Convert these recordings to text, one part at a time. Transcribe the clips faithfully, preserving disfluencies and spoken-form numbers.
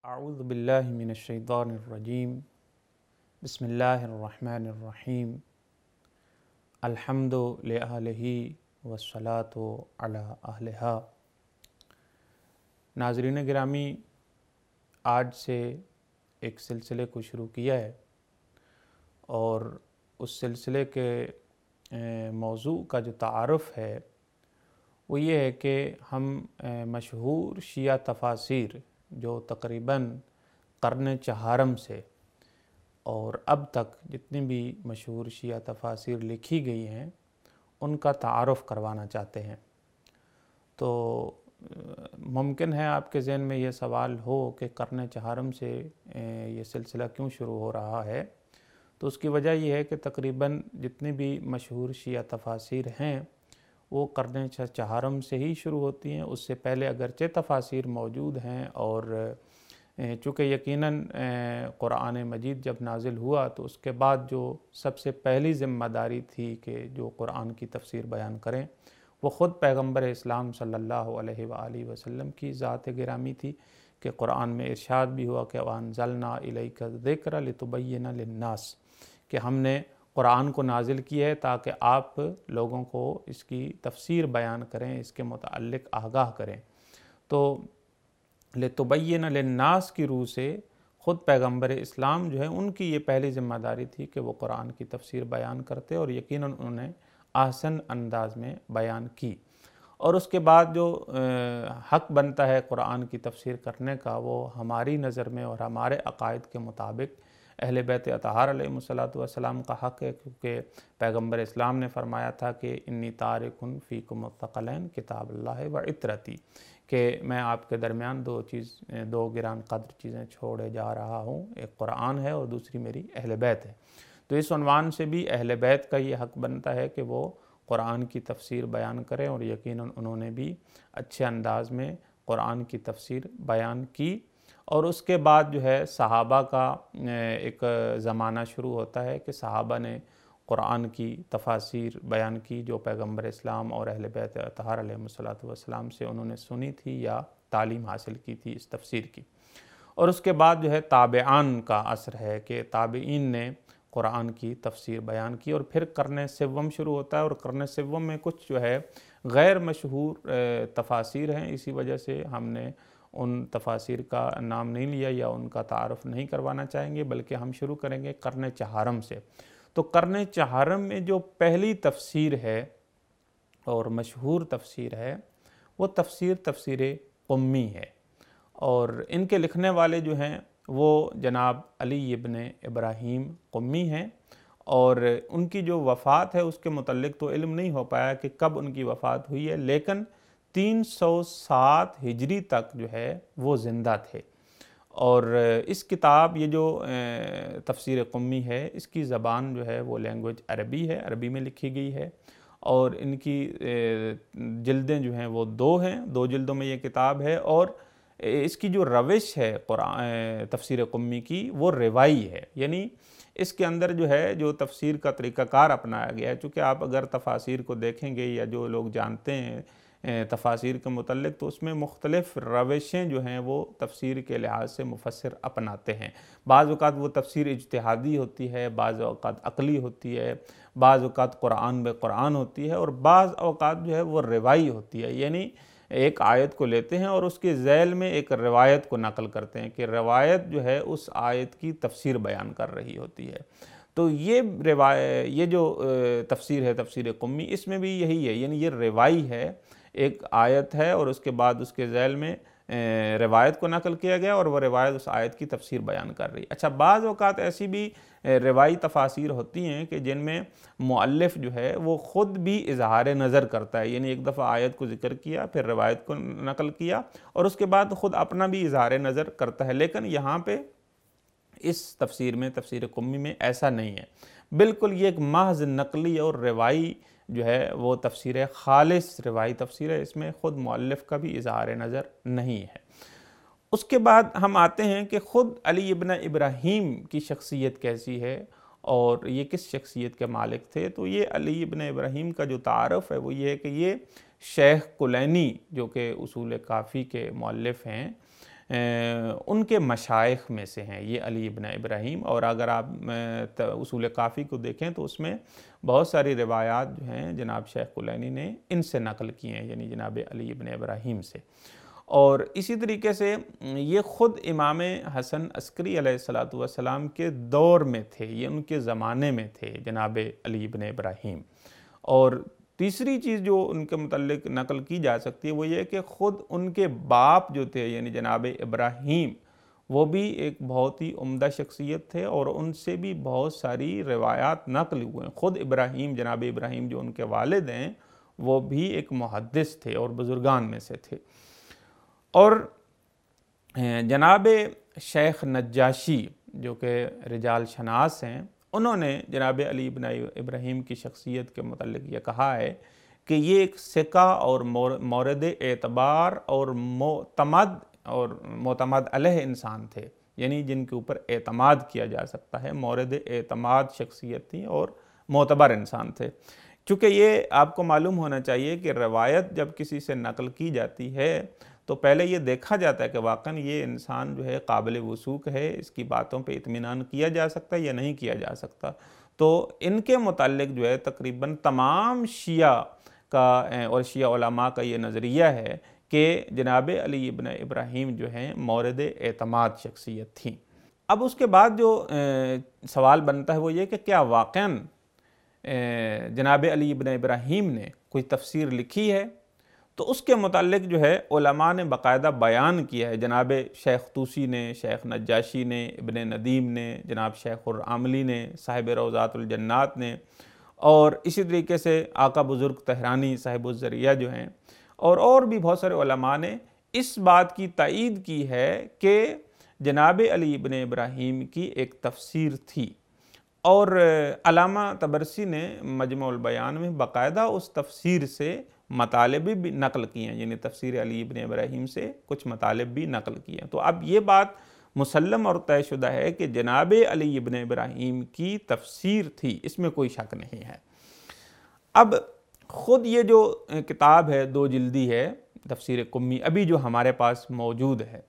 اعوذ باللہ من الشیطان الرجیم بسم اللہ الرحمن الرحیم الحمد لأہلہ والصلاة علی اہلہا۔ ناظرین گرامی، آج سے ایک سلسلے کو شروع کیا ہے اور اس سلسلے کے موضوع کا جو تعارف ہے وہ یہ ہے کہ ہم مشہور شیعہ تفاسیر جو تقریباً قرن چہارم سے اور اب تک جتنی بھی مشہور شیعہ تفاسیر لکھی گئی ہیں ان کا تعارف کروانا چاہتے ہیں۔ تو ممکن ہے آپ کے ذہن میں یہ سوال ہو کہ قرن چہارم سے یہ سلسلہ کیوں شروع ہو رہا ہے، تو اس کی وجہ یہ ہے کہ تقریباً جتنی بھی مشہور شیعہ تفاسیر ہیں وہ قرن چہارم سے ہی شروع ہوتی ہیں۔ اس سے پہلے اگرچہ تفاسیر موجود ہیں، اور چونکہ یقیناً قرآن مجید جب نازل ہوا تو اس کے بعد جو سب سے پہلی ذمہ داری تھی کہ جو قرآن کی تفسیر بیان کریں وہ خود پیغمبر اسلام صلی اللہ علیہ وآلہ وسلم کی ذات گرامی تھی، کہ قرآن میں ارشاد بھی ہوا کہ وَأَنزَلْنَا إِلَيْكَ الذِّكْرَ لِتُبَيِّنَ لِلنَّاسِ، کہ ہم نے قرآن کو نازل کی ہے تاکہ آپ لوگوں کو اس کی تفسیر بیان کریں، اس کے متعلق آگاہ کریں۔ تو لِتُبَيِّنَ لِلنَّاسِ کی روح سے خود پیغمبر اسلام جو ہے ان کی یہ پہلی ذمہ داری تھی کہ وہ قرآن کی تفسیر بیان کرتے، اور یقیناً انہوں نے احسن انداز میں بیان کی۔ اور اس کے بعد جو حق بنتا ہے قرآن کی تفسیر کرنے کا، وہ ہماری نظر میں اور ہمارے عقائد کے مطابق اہل بیت اطہار علیہم الصلاۃ والسلام کا حق ہے، کیونکہ پیغمبر اسلام نے فرمایا تھا کہ انی تارک فیکم الثقلین کتاب اللہ و عطرتی، کہ میں آپ کے درمیان دو چیز دو گران قدر چیزیں چھوڑے جا رہا ہوں، ایک قرآن ہے اور دوسری میری اہل بیت ہے۔ تو اس عنوان سے بھی اہل بیت کا یہ حق بنتا ہے کہ وہ قرآن کی تفسیر بیان کریں، اور یقیناً انہوں نے بھی اچھے انداز میں قرآن کی تفسیر بیان کی۔ اور اس کے بعد جو ہے صحابہ کا ایک زمانہ شروع ہوتا ہے کہ صحابہ نے قرآن کی تفاسیر بیان کی جو پیغمبر اسلام اور اہل بیت اطہار علیہم الصلاۃ والسلام سے انہوں نے سنی تھی یا تعلیم حاصل کی تھی اس تفسیر کی۔ اور اس کے بعد جو ہے تابعان کا عصر ہے کہ تابعین نے قرآن کی تفسیر بیان کی، اور پھر قرن سوم شروع ہوتا ہے، اور قرن سوم میں کچھ جو ہے غیر مشہور تفاسیر ہیں، اسی وجہ سے ہم نے ان تفاسیر کا نام نہیں لیا یا ان کا تعارف نہیں کروانا چاہیں گے، بلکہ ہم شروع کریں گے قرن چہارم سے۔ تو قرن چہارم میں جو پہلی تفسیر ہے اور مشہور تفسیر ہے وہ تفسیر تفسیر قمی ہے، اور ان کے لکھنے والے جو ہیں وہ جناب علی ابن ابراہیم قمی ہیں، اور ان کی جو وفات ہے اس کے متعلق تو علم نہیں ہو پایا کہ کب ان کی وفات ہوئی ہے، لیکن تین سو سات ہجری تک جو ہے وہ زندہ تھے۔ اور اس کتاب یہ جو تفسیر قمی ہے اس کی زبان جو ہے وہ لینگویج عربی ہے، عربی میں لکھی گئی ہے، اور ان کی جلدیں جو ہیں وہ دو ہیں، دو جلدوں میں یہ کتاب ہے، اور اس کی جو روش ہے قرآن تفسیر قمی کی وہ روائی ہے، یعنی اس کے اندر جو ہے جو تفسیر کا طریقہ کار اپنایا گیا ہے۔ چونکہ آپ اگر تفاسیر کو دیکھیں گے یا جو لوگ جانتے ہیں تفاسیر کے متعلق، تو اس میں مختلف روشیں جو ہیں وہ تفسیر کے لحاظ سے مفسر اپناتے ہیں۔ بعض اوقات وہ تفسیر اجتہادی ہوتی ہے، بعض اوقات عقلی ہوتی ہے، بعض اوقات قرآن بے قرآن ہوتی ہے، اور بعض اوقات جو ہے وہ روائی ہوتی ہے، یعنی ایک آیت کو لیتے ہیں اور اس کے ذیل میں ایک روایت کو نقل کرتے ہیں کہ روایت جو ہے اس آیت کی تفسیر بیان کر رہی ہوتی ہے۔ تو یہ روایت یہ جو تفسیر ہے تفسیر قمی، اس میں بھی یہی ہے، یعنی یہ روائی ہے، ایک آیت ہے اور اس کے بعد اس کے ذیل میں روایت کو نقل کیا گیا، اور وہ روایت اس آیت کی تفسیر بیان کر رہی ہے۔ اچھا، بعض اوقات ایسی بھی روائی تفاسیر ہوتی ہیں کہ جن میں مؤلف جو ہے وہ خود بھی اظہار نظر کرتا ہے، یعنی ایک دفعہ آیت کو ذکر کیا، پھر روایت کو نقل کیا، اور اس کے بعد خود اپنا بھی اظہار نظر کرتا ہے۔ لیکن یہاں پہ اس تفسیر میں تفسیر قمی میں ایسا نہیں ہے، بالکل یہ ایک محض نقلی اور روائی جو ہے وہ تفسیر خالص روائی تفسیر ہے، اس میں خود مؤلف کا بھی اظہار نظر نہیں ہے۔ اس کے بعد ہم آتے ہیں کہ خود علی ابن ابراہیم کی شخصیت کیسی ہے اور یہ کس شخصیت کے مالک تھے۔ تو یہ علی ابن ابراہیم کا جو تعارف ہے وہ یہ ہے کہ یہ شیخ کلینی جو کہ اصول کافی کے مؤلف ہیں، ان کے مشائخ میں سے ہیں یہ علی ابن ابراہیم۔ اور اگر آپ اصول کافی کو دیکھیں تو اس میں بہت ساری روایات جو ہیں جناب شیخ کلینی نے ان سے نقل کی ہیں، یعنی جناب علی ابن ابراہیم سے۔ اور اسی طریقے سے یہ خود امام حسن عسکری علیہ الصلوۃ والسلام کے دور میں تھے، یہ ان کے زمانے میں تھے جناب علی ابن ابراہیم۔ اور تیسری چیز جو ان کے متعلق نقل کی جا سکتی ہے وہ یہ کہ خود ان کے باپ جو تھے یعنی جناب ابراہیم، وہ بھی ایک بہت ہی عمدہ شخصیت تھے اور ان سے بھی بہت ساری روایات نقل ہوئے ہیں۔ خود ابراہیم، جناب ابراہیم جو ان کے والد ہیں، وہ بھی ایک محدث تھے اور بزرگان میں سے تھے۔ اور جناب شیخ نجاشی جو کہ رجال شناس ہیں، انہوں نے جناب علی ابن ابراہیم کی شخصیت کے متعلق یہ کہا ہے کہ یہ ایک ثقہ اور مورد اعتبار اور معتمد اور معتمد علیہ انسان تھے، یعنی جن کے اوپر اعتماد کیا جا سکتا ہے، مورد اعتماد شخصیت تھی اور معتبر انسان تھے۔ چونکہ یہ آپ کو معلوم ہونا چاہیے کہ روایت جب کسی سے نقل کی جاتی ہے تو پہلے یہ دیکھا جاتا ہے کہ واقعاً یہ انسان جو ہے قابل وثوق ہے، اس کی باتوں پہ اطمینان کیا جا سکتا ہے یا نہیں کیا جا سکتا۔ تو ان کے متعلق جو ہے تقریباً تمام شیعہ کا اور شیعہ علماء کا یہ نظریہ ہے کہ جناب علی ابن ابراہیم جو ہیں مورد اعتماد شخصیت تھیں۔ اب اس کے بعد جو سوال بنتا ہے وہ یہ کہ کیا واقعاً جناب علی ابن ابراہیم نے کوئی تفسیر لکھی ہے؟ تو اس کے متعلق جو ہے علماء نے باقاعدہ بیان کیا ہے۔ جناب شیخ طوسی نے، شیخ نجاشی نے، ابن ندیم نے، جناب شیخ العاملی نے، صاحب روضات الجنات نے، اور اسی طریقے سے آقا بزرگ تہرانی صاحب الذریعہ جو ہیں، اور اور بھی بہت سارے علماء نے اس بات کی تائید کی ہے کہ جناب علی ابن ابراہیم کی ایک تفسیر تھی۔ اور علامہ طبرسی نے مجمع البیان میں باقاعدہ اس تفسیر سے مطالب بھی نقل کیے ہیں، یعنی تفسیر علی ابن ابراہیم سے کچھ مطالب بھی نقل کیے ہیں۔ تو اب یہ بات مسلم اور طے شدہ ہے کہ جناب علی ابن ابراہیم کی تفسیر تھی، اس میں کوئی شک نہیں ہے۔ اب خود یہ جو کتاب ہے دو جلدی ہے تفسیر قمی، ابھی جو ہمارے پاس موجود ہے،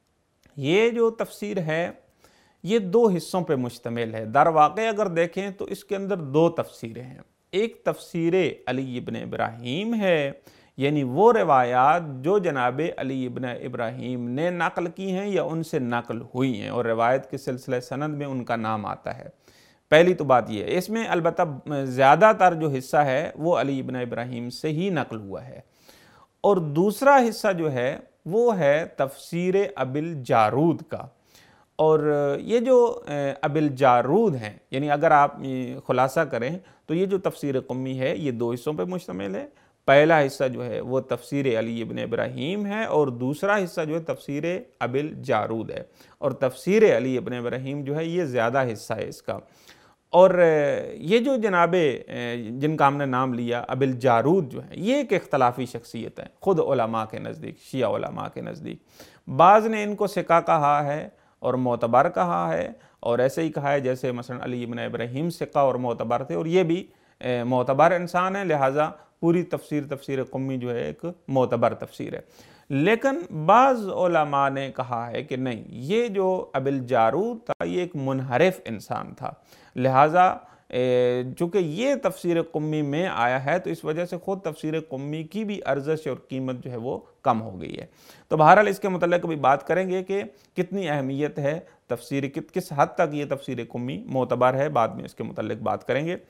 یہ جو تفسیر ہے یہ دو حصوں پہ مشتمل ہے۔ در واقع اگر دیکھیں تو اس کے اندر دو تفسیریں ہیں۔ ایک تفسیر علی ابن ابراہیم ہے، یعنی وہ روایات جو جناب علی ابن ابراہیم نے نقل کی ہیں یا ان سے نقل ہوئی ہیں، اور روایت کے سلسلہ سند میں ان کا نام آتا ہے۔ پہلی تو بات یہ ہے، اس میں البتہ زیادہ تر جو حصہ ہے وہ علی ابن ابراہیم سے ہی نقل ہوا ہے۔ اور دوسرا حصہ جو ہے وہ ہے تفسیر ابی الجارود کا۔ اور یہ جو ابی الجارود ہیں، یعنی اگر آپ خلاصہ کریں تو یہ جو تفسیر قمی ہے یہ دو حصوں پہ مشتمل ہے۔ پہلا حصہ جو ہے وہ تفسیر علی ابن ابراہیم ہے اور دوسرا حصہ جو ہے تفسیر ابی الجارود ہے۔ اور تفسیر علی ابن ابراہیم جو ہے یہ زیادہ حصہ ہے اس کا۔ اور یہ جو جناب جن کا ہم نے نام لیا ابی الجارود جو ہے یہ ایک اختلافی شخصیت ہے خود علماء کے نزدیک، شیعہ علماء کے نزدیک۔ بعض نے ان کو ثقہ کہا ہے اور معتبر کہا ہے، اور ایسے ہی کہا ہے جیسے مثلا علی ابن ابراہیم ثقہ اور معتبر تھے اور یہ بھی معتبر انسان ہے، لہٰذا پوری تفسیر تفسیر قمی جو ہے ایک معتبر تفسیر ہے۔ لیکن بعض علماء نے کہا ہے کہ نہیں، یہ جو ابی الجارود تھا یہ ایک منحرف انسان تھا، لہٰذا چونکہ یہ تفسیر قمی میں آیا ہے تو اس وجہ سے خود تفسیر قمی کی بھی ارزش اور قیمت جو ہے وہ کم ہو گئی ہے۔ تو بہرحال اس کے متعلق بھی بات کریں گے کہ کتنی اہمیت ہے تفسیر، کس حد تک یہ تفسیر قمی معتبر ہے، بعد میں اس کے متعلق بات کریں گے۔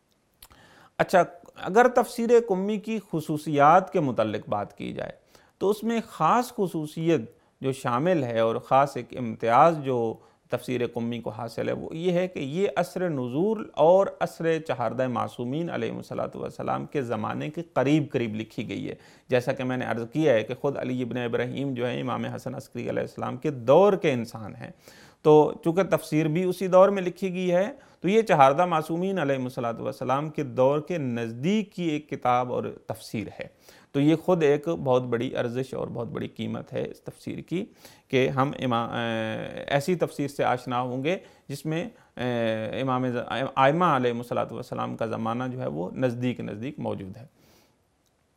اچھا، اگر تفسیر قمی کی خصوصیات کے متعلق بات کی جائے تو اس میں خاص خصوصیت جو شامل ہے اور خاص ایک امتیاز جو تفسیر قمی کو حاصل ہے وہ یہ ہے کہ یہ عصر نزول اور عصر چہاردہ معصومین علیہ الصلوۃ والسلام کے زمانے کے قریب قریب لکھی گئی ہے۔ جیسا کہ میں نے عرض کیا ہے کہ خود علی ابن ابراہیم جو ہے امام حسن عسکری علیہ السلام کے دور کے انسان ہیں، تو چونکہ تفسیر بھی اسی دور میں لکھی گئی ہے تو یہ چہاردہ معصومین علیہ الصلوۃ والسلام کے دور کے نزدیک کی ایک کتاب اور تفسیر ہے۔ تو یہ خود ایک بہت بڑی ارزش اور بہت بڑی قیمت ہے اس تفسیر کی کہ ہم ایسی تفسیر سے آشنا ہوں گے جس میں امام ائمہ علیہ الصلوۃ والسلام کا زمانہ جو ہے وہ نزدیک نزدیک موجود ہے۔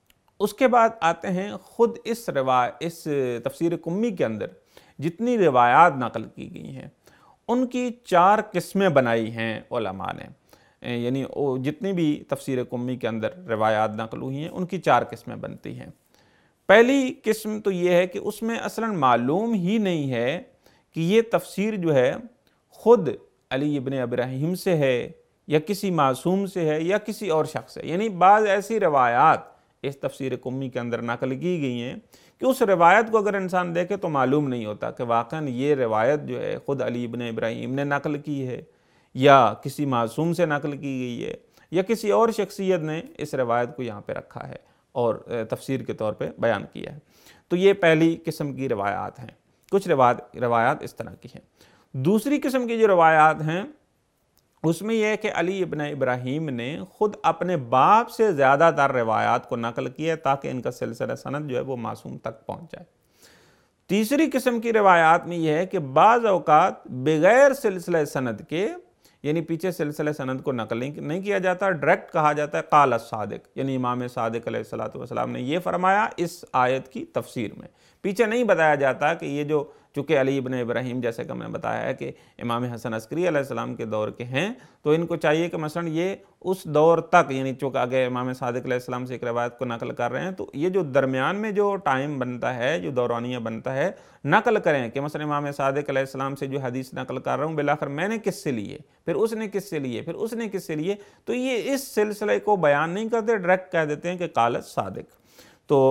اس کے بعد آتے ہیں خود اس روا اس تفسیر قمی کے اندر جتنی روایات نقل کی گئی ہیں ان کی چار قسمیں بنائی ہیں علماء نے، یعنی جتنی بھی تفسیر قمی کے اندر روایات نقل ہوئی ہیں ان کی چار قسمیں بنتی ہیں۔ پہلی قسم تو یہ ہے کہ اس میں اصلاً معلوم ہی نہیں ہے کہ یہ تفسیر جو ہے خود علی ابن ابراہیم سے ہے یا کسی معصوم سے ہے یا کسی اور شخص سے، یعنی بعض ایسی روایات اس تفسیر قمی کے اندر نقل کی گئی ہیں کہ اس روایت کو اگر انسان دیکھے تو معلوم نہیں ہوتا کہ واقعاً یہ روایت جو ہے خود علی ابن ابراہیم نے نقل کی ہے یا کسی معصوم سے نقل کی گئی ہے یا کسی اور شخصیت نے اس روایت کو یہاں پہ رکھا ہے اور تفسیر کے طور پہ بیان کیا ہے۔ تو یہ پہلی قسم کی روایات ہیں، کچھ روایات روایات اس طرح کی ہیں۔ دوسری قسم کی جو روایات ہیں اس میں یہ ہے کہ علی ابن ابراہیم نے خود اپنے باپ سے زیادہ تر روایات کو نقل کیا تاکہ ان کا سلسلہ سند جو ہے وہ معصوم تک پہنچ جائے۔ تیسری قسم کی روایات میں یہ ہے کہ بعض اوقات بغیر سلسلہ سند کے، یعنی پیچھے سلسلہ سند کو نقل نہیں کیا جاتا، ڈائریکٹ کہا جاتا ہے قال الصادق، یعنی امام صادق علیہ الصلوۃ والسلام نے یہ فرمایا اس آیت کی تفسیر میں، پیچھے نہیں بتایا جاتا کہ یہ جو چونکہ علی ابن ابراہیم جیسے کہ میں نے بتایا ہے کہ امام حسن عسکری علیہ السلام کے دور کے ہیں، تو ان کو چاہیے کہ مثلا یہ اس دور تک، یعنی چونکہ اگر امام صادق علیہ السلام سے ایک روایت کو نقل کر رہے ہیں تو یہ جو درمیان میں جو ٹائم بنتا ہے، جو دورانیہ بنتا ہے، نقل کریں کہ مثلا امام صادق علیہ السلام سے جو حدیث نقل کر رہا ہوں بالآخر میں نے کس سے لیے، پھر اس نے کس سے لیے، پھر اس نے کس سے لیے، تو یہ اس سلسلے کو بیان نہیں کرتے، ڈائریکٹ کہہ دیتے ہیں کہ قال الصادق۔ تو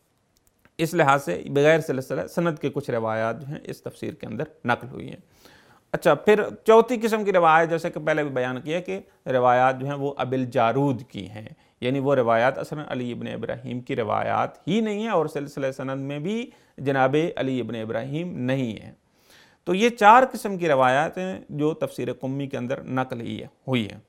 اس لحاظ سے بغیر سلسلہ سند کے کچھ روایات جو ہیں اس تفسیر کے اندر نقل ہوئی ہیں۔ اچھا، پھر چوتھی قسم کی روایت جیسے کہ پہلے بھی بیان کیا کہ روایات جو ہیں وہ ابی الجارود کی ہیں، یعنی وہ روایات اصلا علی ابن ابراہیم کی روایات ہی نہیں ہیں اور سلسلہ سند میں بھی جناب علی ابن ابراہیم نہیں ہیں۔ تو یہ چار قسم کی روایات ہیں جو تفسیر قمی کے اندر نقل ہوئی ہیں۔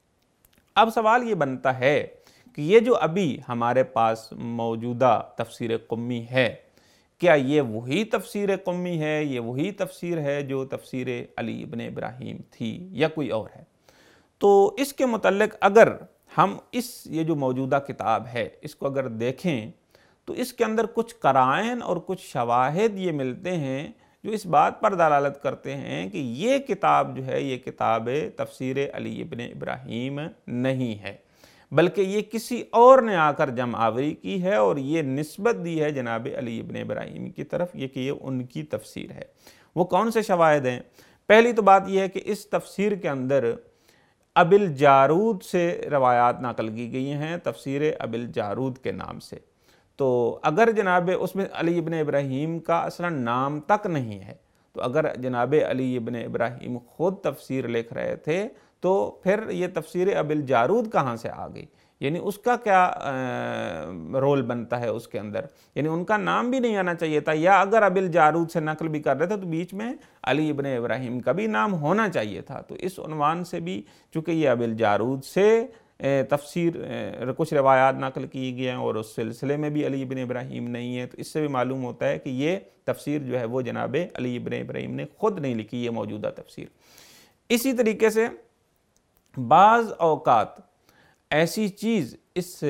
اب سوال یہ بنتا ہے کہ یہ جو ابھی ہمارے پاس موجودہ تفسیر قمی ہے، کیا یہ وہی تفسیر قمی ہے، یہ وہی تفسیر ہے جو تفسیر علی ابن ابراہیم تھی یا کوئی اور ہے؟ تو اس کے متعلق اگر ہم اس یہ جو موجودہ کتاب ہے اس کو اگر دیکھیں تو اس کے اندر کچھ قرائن اور کچھ شواہد یہ ملتے ہیں جو اس بات پر دلالت کرتے ہیں کہ یہ کتاب جو ہے یہ کتاب تفسیر علی ابن ابراہیم نہیں ہے، بلکہ یہ کسی اور نے آ کر جمع آوری کی ہے اور یہ نسبت دی ہے جناب علی ابن ابراہیم کی طرف، یہ کہ یہ ان کی تفسیر ہے۔ وہ کون سے شواہد ہیں؟ پہلی تو بات یہ ہے کہ اس تفسیر کے اندر ابی الجارود سے روایات نقل کی گئی ہیں، تفسیر ابی الجارود کے نام سے۔ تو اگر جناب اس میں علی ابن ابراہیم کا اصلا نام تک نہیں ہے، تو اگر جناب علی ابن ابراہیم خود تفسیر لکھ رہے تھے تو پھر یہ تفسیر ابی الجارود کہاں سے آ گئی؟ یعنی اس کا کیا رول بنتا ہے اس کے اندر؟ یعنی ان کا نام بھی نہیں آنا چاہیے تھا، یا اگر ابی الجارود سے نقل بھی کر رہے تھے تو بیچ میں علی ابن ابراہیم کا بھی نام ہونا چاہیے تھا۔ تو اس عنوان سے بھی چونکہ یہ ابی الجارود سے تفسیر کچھ روایات نقل کی گئی ہیں اور اس سلسلے میں بھی علی ابن ابراہیم نہیں ہے، تو اس سے بھی معلوم ہوتا ہے کہ یہ تفسیر جو ہے وہ جناب علی ابن ابراہیم نے خود نہیں لکھی، یہ موجودہ تفسیر۔ اسی طریقے سے بعض اوقات ایسی چیز اس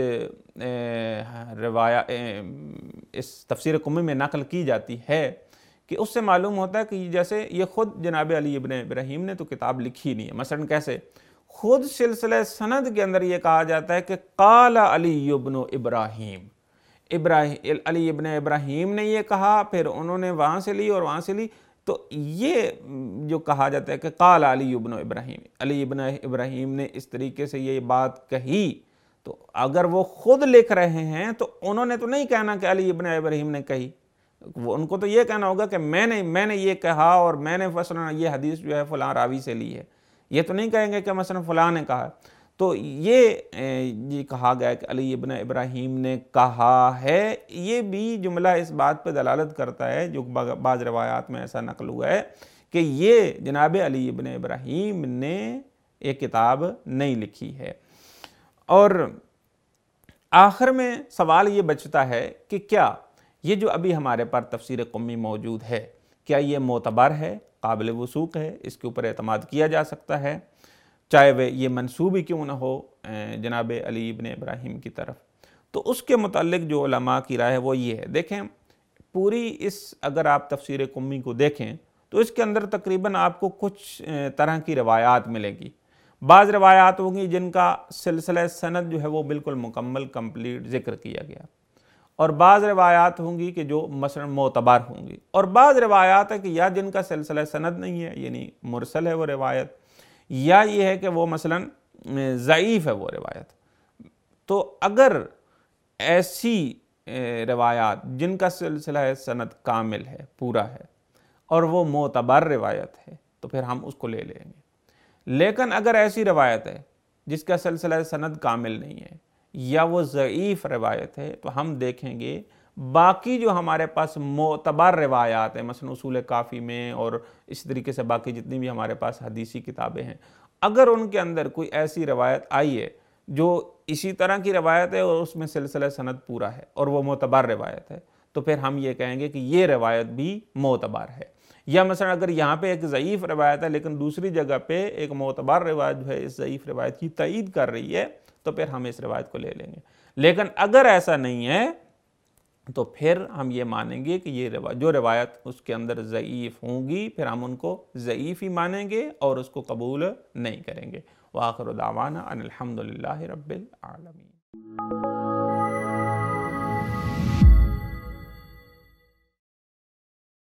روایت اس تفسیر قمی میں نقل کی جاتی ہے کہ اس سے معلوم ہوتا ہے کہ جیسے یہ خود جناب علی ابن ابراہیم نے تو کتاب لکھی نہیں ہے۔ مثلا کیسے؟ خود سلسلہ سند کے اندر یہ کہا جاتا ہے کہ قال علی ابن ابراہیم، ابراہیم علی ابن ابراہیم نے یہ کہا، پھر انہوں نے وہاں سے لی اور وہاں سے لی، تو یہ جو کہا جاتا ہے کہ قال علی ابن ابراہیم، علی ابن ابراہیم نے اس طریقے سے یہ بات کہی، تو اگر وہ خود لکھ رہے ہیں تو انہوں نے تو نہیں کہنا کہ علی ابن ابراہیم نے کہی، وہ ان کو تو یہ کہنا ہوگا کہ میں نے میں نے یہ کہا اور میں نے مثلا یہ حدیث جو ہے فلاں راوی سے لی ہے، یہ تو نہیں کہیں گے کہ مثلا فلاں نے کہا۔ تو یہ یہ کہا گیا کہ علی ابن ابراہیم نے کہا ہے، یہ بھی جملہ اس بات پہ دلالت کرتا ہے، جو بعض روایات میں ایسا نقل ہوا ہے کہ یہ جناب علی ابن ابراہیم نے ایک کتاب نہیں لکھی ہے۔ اور آخر میں سوال یہ بچتا ہے کہ کیا یہ جو ابھی ہمارے پر تفسیر قمی موجود ہے، کیا یہ معتبر ہے، قابل وثوق ہے، اس کے اوپر اعتماد کیا جا سکتا ہے، چاہے وہ یہ منسوب ہی کیوں نہ ہو جناب علی ابن ابراہیم کی طرف؟ تو اس کے متعلق جو علماء کی رائے ہے وہ یہ ہے. دیکھیں پوری اس اگر آپ تفسیر قمی کو دیکھیں تو اس کے اندر تقریباً آپ کو کچھ طرح کی روایات ملیں گی. بعض روایات ہوں گی جن کا سلسلہ سند جو ہے وہ بالکل مکمل کمپلیٹ ذکر کیا گیا، اور بعض روایات ہوں گی کہ جو مثلا معتبر ہوں گی، اور بعض روایات ہے کہ یا جن کا سلسلہ سند نہیں ہے یعنی مرسل ہے وہ روایت، یا یہ ہے کہ وہ مثلا ضعیف ہے وہ روایت. تو اگر ایسی روایات جن کا سلسلہ سند کامل ہے، پورا ہے، اور وہ معتبر روایت ہے تو پھر ہم اس کو لے لیں گے. لیکن اگر ایسی روایت ہے جس کا سلسلہ سند کامل نہیں ہے یا وہ ضعیف روایت ہے تو ہم دیکھیں گے باقی جو ہمارے پاس معتبر روایات ہیں، مثلا اصول کافی میں اور اس طریقے سے باقی جتنی بھی ہمارے پاس حدیثی کتابیں ہیں، اگر ان کے اندر کوئی ایسی روایت آئی ہے جو اسی طرح کی روایت ہے اور اس میں سلسلہ سند پورا ہے اور وہ معتبر روایت ہے تو پھر ہم یہ کہیں گے کہ یہ روایت بھی معتبر ہے. یا مثلا اگر یہاں پہ ایک ضعیف روایت ہے لیکن دوسری جگہ پہ ایک معتبر روایت جو ہے اس ضعیف روایت کی تائید کر رہی ہے تو پھر ہم اس روایت کو لے لیں گے. لیکن اگر ایسا نہیں ہے تو پھر ہم یہ مانیں گے کہ یہ روایت جو روایت اس کے اندر ضعیف ہوں گی پھر ہم ان کو ضعیف ہی مانیں گے اور اس کو قبول نہیں کریں گے. وآخر دعوانا ان الحمد للہ رب العالمین.